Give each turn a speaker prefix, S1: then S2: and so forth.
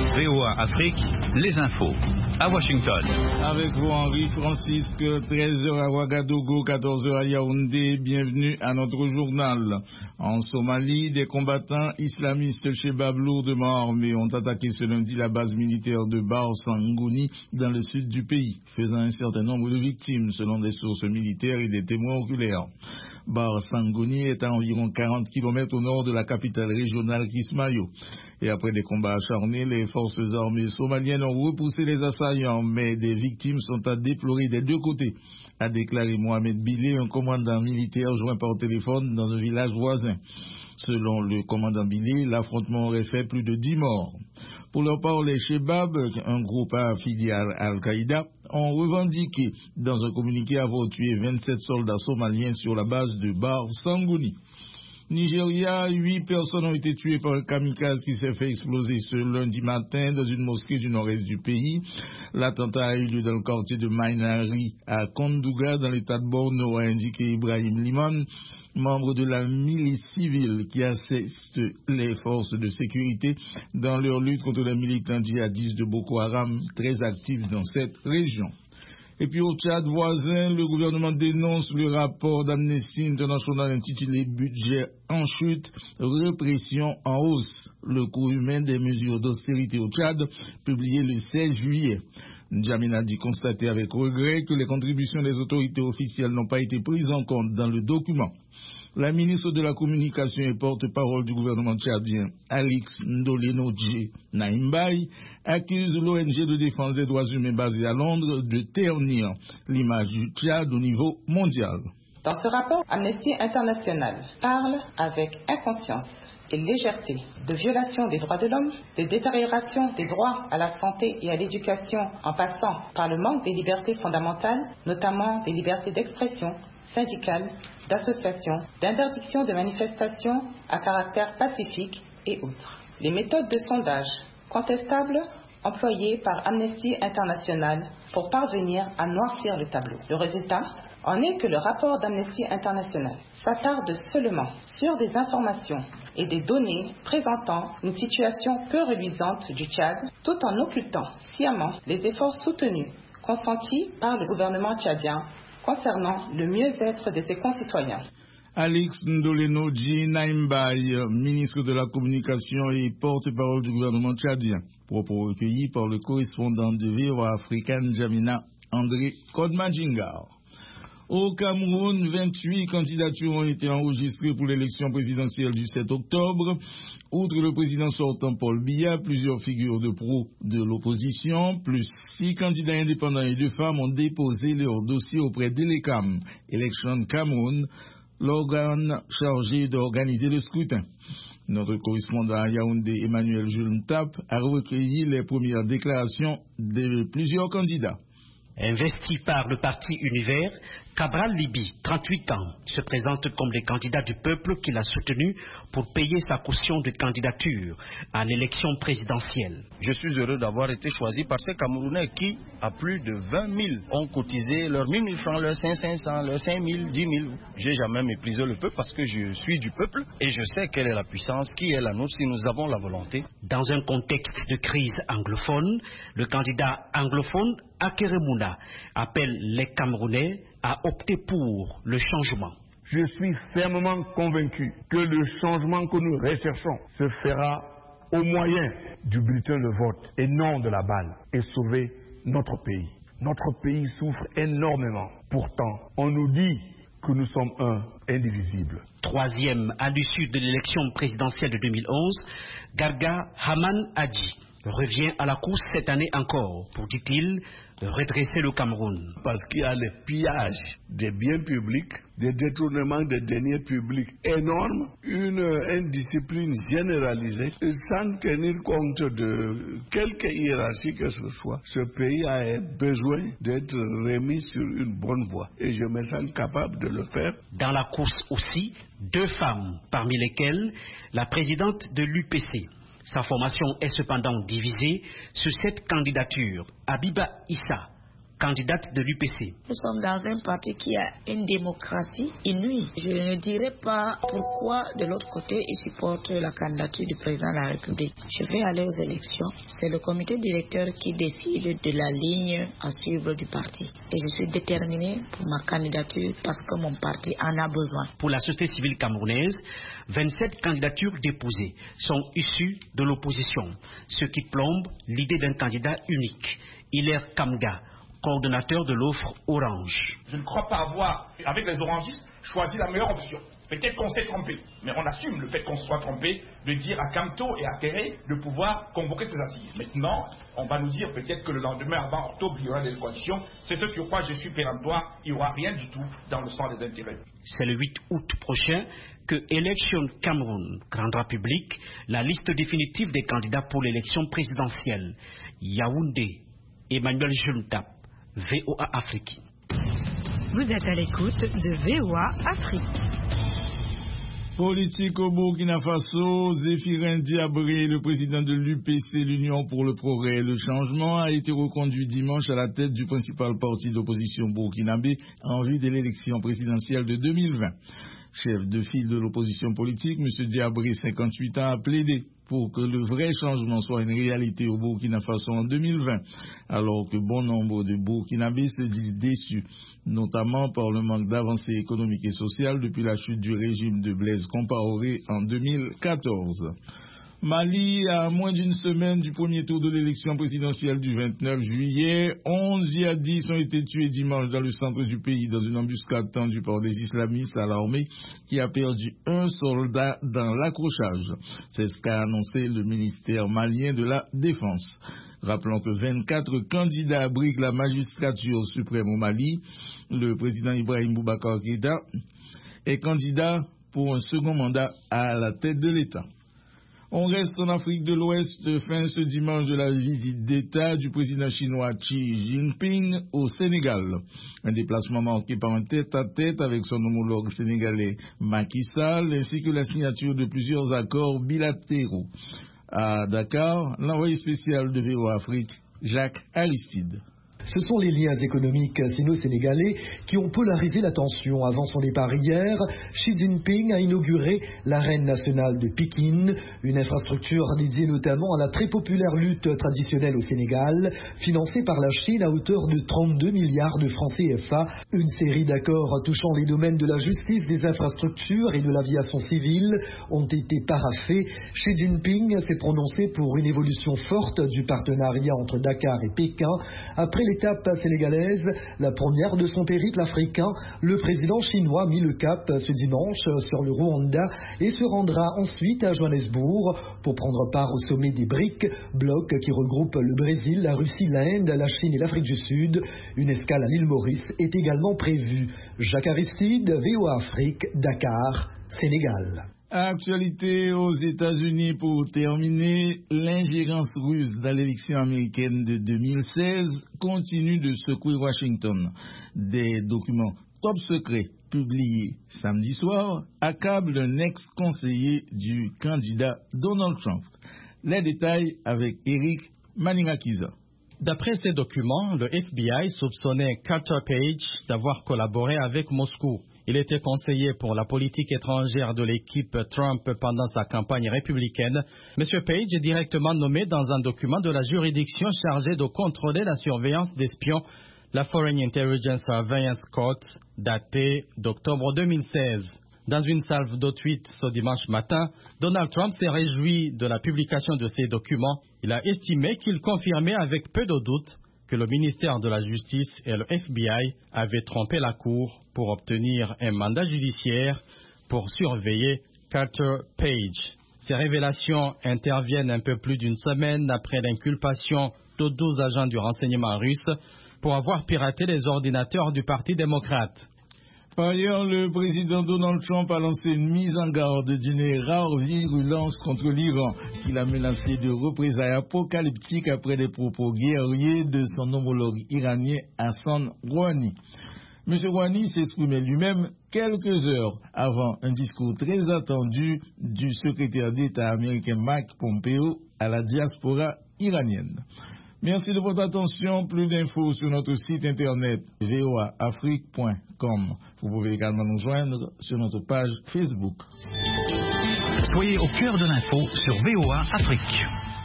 S1: VOA Afrique, les infos. À Washington.
S2: Avec vous, Henri Francisque, 13h à Ouagadougou, 14h à Yaoundé. Bienvenue à notre journal. En Somalie, des combattants islamistes Chebab lourdement armés ont attaqué ce lundi la base militaire de Bar Sangouni dans le sud du pays, faisant un certain nombre de victimes selon des sources militaires et des témoins oculaires. Bar Sangouni est à environ 40 km au nord de la capitale régionale Kismayo. Et après des combats acharnés, les forces armées somaliennes ont repoussé les assaillants, mais des victimes sont à déplorer des deux côtés, a déclaré Mohamed Bilé, un commandant militaire joint par téléphone dans un village voisin. Selon le commandant Bilé, l'affrontement aurait fait plus de 10 morts. Pour leur part, les Chebab, un groupe affilié à Al-Qaïda, ont revendiqué dans un communiqué avoir tué 27 soldats somaliens sur la base de Bar Sangouni. Nigeria, 8 personnes ont été tuées par un kamikaze qui s'est fait exploser ce lundi matin dans une mosquée du nord-est du pays. L'attentat a eu lieu dans le quartier de Mainari à Kondouga, dans l'état de Borno, a indiqué Ibrahim Liman, membre de la milice civile qui assiste les forces de sécurité dans leur lutte contre les militants djihadistes de Boko Haram, très actifs dans cette région. Et puis au Tchad voisin, le gouvernement dénonce le rapport d'Amnesty International intitulé Budget en chute, répression en hausse. Le coût humain des mesures d'austérité au Tchad, publié le 16 juillet. N'Djamena dit constater avec regret que les contributions des autorités officielles n'ont pas été prises en compte dans le document. La ministre de la Communication et porte-parole du gouvernement tchadien, Alix Ndolenodji Naimbaye, accuse l'ONG de défense des droits humains basée à Londres de ternir l'image du Tchad au niveau mondial.
S3: Dans ce rapport, Amnesty International parle avec inconscience et légèreté de violation des droits de l'homme, de détérioration des droits à la santé et à l'éducation en passant par le manque des libertés fondamentales, notamment des libertés d'expression, syndicale, d'association, d'interdiction de manifestations à caractère pacifique et autres. Les méthodes de sondage contestables employées par Amnesty International pour parvenir à noircir le tableau. Le résultat en est que le rapport d'Amnesty International s'attarde seulement sur des informations et des données présentant une situation peu reluisante du Tchad, tout en occultant sciemment les efforts soutenus consentis par le gouvernement tchadien concernant le mieux-être de ses concitoyens.
S2: Alix Ndolenodji Naimbaye, ministre de la Communication et porte-parole du gouvernement tchadien, propos recueillis par le correspondant de VOA Afrique, N'Djamena André Kodmadjingar. Au Cameroun, 28 candidatures ont été enregistrées pour l'élection présidentielle du 7 octobre. Outre le président sortant Paul Biya, plusieurs figures de pro de l'opposition, plus 6 candidats indépendants et 2 femmes ont déposé leur dossier auprès d'Elecam, Election Cameroun, l'organe chargé d'organiser le scrutin. Notre correspondant à Yaoundé, Emmanuel Jules Ntap, a recueilli les premières déclarations de plusieurs candidats.
S4: Investi par le parti Univers, Cabral Libi, 38 ans, se présente comme le candidat du peuple qu'il a soutenu pour payer sa caution de candidature à l'élection présidentielle.
S5: Je suis heureux d'avoir été choisi par ces Camerounais qui, à plus de 20 000, ont cotisé leurs 1 000 francs, leurs 500, leurs 5 000, 10 000. J'ai jamais méprisé le peuple parce que je suis du peuple et je sais quelle est la puissance, qui est la nôtre si nous avons la volonté.
S4: Dans un contexte de crise anglophone, le candidat anglophone Akeremuna appelle les Camerounais à opter pour le changement.
S6: Je suis fermement convaincu que le changement que nous recherchons se fera au moyen du bulletin de vote et non de la balle et sauver notre pays. Notre pays souffre énormément. Pourtant, on nous dit que nous sommes indivisibles.
S4: Troisième à l'issue de l'élection présidentielle de 2011, Garga Haman Adji revient à la course cette année encore pour, dit-il, redresser le Cameroun.
S7: Parce qu'il y a les pillages des biens publics, des détournements des deniers publics énormes, une indiscipline généralisée, sans tenir compte de quelque hiérarchie que ce soit. Ce pays a besoin d'être remis sur une bonne voie et je me sens capable de le faire.
S4: Dans la course aussi, 2 femmes, parmi lesquelles la présidente de l'UPC. Sa formation est cependant divisée sur cette candidature. Abiba Issa, candidate de l'UPC.
S8: Nous sommes dans un parti qui a une démocratie inouïe. Je ne dirais pas pourquoi de l'autre côté ils supportent la candidature du président de la République. Je vais aller aux élections. C'est le comité directeur qui décide de la ligne à suivre du parti. Et je suis déterminée pour ma candidature parce que mon parti en a besoin.
S4: Pour la société civile camerounaise, 27 candidatures déposées sont issues de l'opposition, ce qui plombe l'idée d'un candidat unique. Hilaire Kamga, coordonnateur de l'offre Orange.
S9: Je ne crois pas avoir, avec les orangistes, choisi la meilleure option. Peut-être qu'on s'est trompé, mais on assume le fait qu'on se soit trompé de dire à Camto et à Terré de pouvoir convoquer ces assises. Maintenant, on va nous dire peut-être que le lendemain, avant octobre, il y aura des coalitions. C'est ce sur quoi je suis péremptoire. Il n'y aura rien du tout dans le sens des intérêts.
S4: C'est le 8 août prochain que Election Cameroun rendra publique la liste définitive des candidats pour l'élection présidentielle. Yaoundé, Emmanuel Juntap, VOA Afrique.
S10: Vous êtes à l'écoute de VOA Afrique.
S2: Politique au Burkina Faso, Zéphirin Diabré, le président de l'UPC, l'Union pour le progrès et le changement, a été reconduit dimanche à la tête du principal parti d'opposition burkinabé en vue de l'élection présidentielle de 2020. Chef de file de l'opposition politique, M. Diabré, 58 ans, a plaidé pour que le vrai changement soit une réalité au Burkina Faso en 2020, alors que bon nombre de Burkinabés se disent déçus, notamment par le manque d'avancées économiques et sociales depuis la chute du régime de Blaise Compaoré en 2014. Mali, à moins d'une semaine du premier tour de l'élection présidentielle du 29 juillet, 11 djihadistes ont été tués dimanche dans le centre du pays dans une embuscade tendue par des islamistes à l'armée qui a perdu un soldat dans l'accrochage. C'est ce qu'a annoncé le ministère malien de la Défense. Rappelons que 24 candidats abritent la magistrature suprême au Mali. Le président Ibrahim Boubacar Keïta est candidat pour un second mandat à la tête de l'État. On reste en Afrique de l'Ouest, fin ce dimanche de la visite d'État du président chinois Xi Jinping au Sénégal. Un déplacement marqué par un tête-à-tête avec son homologue sénégalais Macky Sall, ainsi que la signature de plusieurs accords bilatéraux. À Dakar, l'envoyé spécial de VOA Afrique, Jacques Aristide.
S11: Ce sont les liens économiques sino-sénégalais qui ont polarisé l'attention. Avant son départ hier, Xi Jinping a inauguré l'arène nationale de Pékin, une infrastructure dédiée notamment à la très populaire lutte traditionnelle au Sénégal, financée par la Chine à hauteur de 32 milliards de francs CFA. Une série d'accords touchant les domaines de la justice, des infrastructures et de l'aviation civile ont été paraphés. Xi Jinping s'est prononcé pour une évolution forte du partenariat entre Dakar et Pékin. Après l'étape sénégalaise, la première de son périple africain, le président chinois mit le cap ce dimanche sur le Rwanda et se rendra ensuite à Johannesburg pour prendre part au sommet des BRIC, bloc qui regroupe le Brésil, la Russie, l'Inde, la Chine et l'Afrique du Sud. Une escale à l'île Maurice est également prévue. Jacques Aristide, VOA Afrique, Dakar, Sénégal.
S2: Actualité aux États-Unis pour terminer, l'ingérence russe dans l'élection américaine de 2016 continue de secouer Washington. Des documents top secrets publiés samedi soir accablent un ex-conseiller du candidat Donald Trump. Les détails avec Eric Manirakiza.
S12: D'après ces documents, le FBI soupçonnait Carter Page d'avoir collaboré avec Moscou. Il était conseiller pour la politique étrangère de l'équipe Trump pendant sa campagne républicaine. M. Page est directement nommé dans un document de la juridiction chargée de contrôler la surveillance d'espions, la Foreign Intelligence Surveillance Court, daté d'octobre 2016. Dans une salve de tweets ce dimanche matin, Donald Trump s'est réjoui de la publication de ces documents. Il a estimé qu'il confirmait avec peu de doute que le ministère de la Justice et le FBI avaient trompé la Cour pour obtenir un mandat judiciaire pour surveiller Carter Page. Ces révélations interviennent un peu plus d'une semaine après l'inculpation de 12 agents du renseignement russe pour avoir piraté les ordinateurs du Parti démocrate.
S2: Par ailleurs, le président Donald Trump a lancé une mise en garde d'une rare virulence contre l'Iran qu'il a menacé de représailles apocalyptiques après les propos guerriers de son homologue iranien Hassan Rouhani. M. Rouhani s'exprimait lui-même quelques heures avant un discours très attendu du secrétaire d'État américain Mike Pompeo à la diaspora iranienne. Merci de votre attention. Plus d'infos sur notre site internet voaafrique.com. Vous pouvez également nous joindre sur notre page Facebook.
S1: Soyez au cœur de l'info sur VOA Afrique.